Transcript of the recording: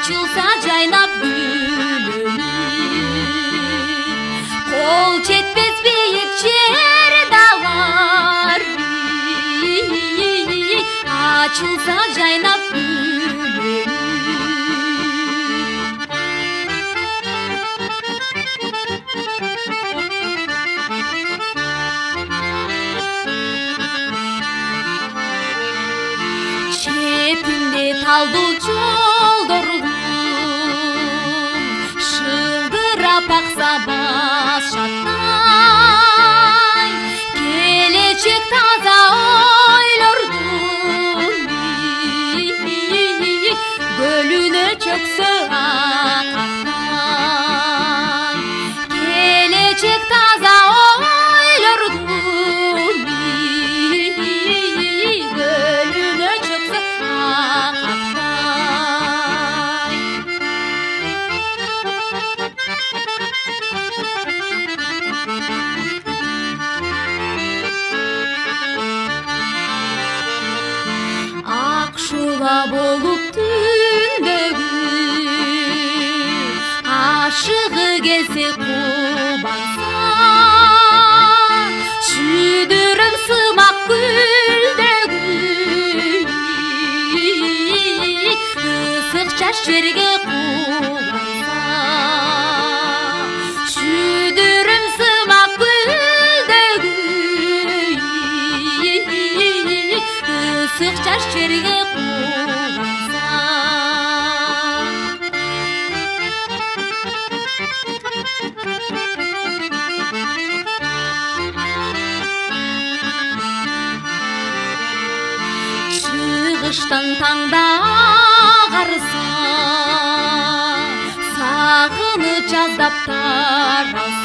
Açılsa жайнап gülüm, kol жетпес biik жер да var. Açılsa жайнап gülüm. Çepimde talдуу жолдордун шылдырап акса бас шаттай, келечек таза ойлордун көлүнө чөксө акактай, келечек таза ойлордун көлүнө чөксө акактай. Ак шула болуп түндөгү ашыгы келсе кубанса, шүйдүрүм сымак гүлдөгү ысык жаш жерге кубанса, шүйдүрүм сымак гүлдөгү ысык жаш жерге кубанса. Чыгыштан таңда карса, сагыныч аздап таралса,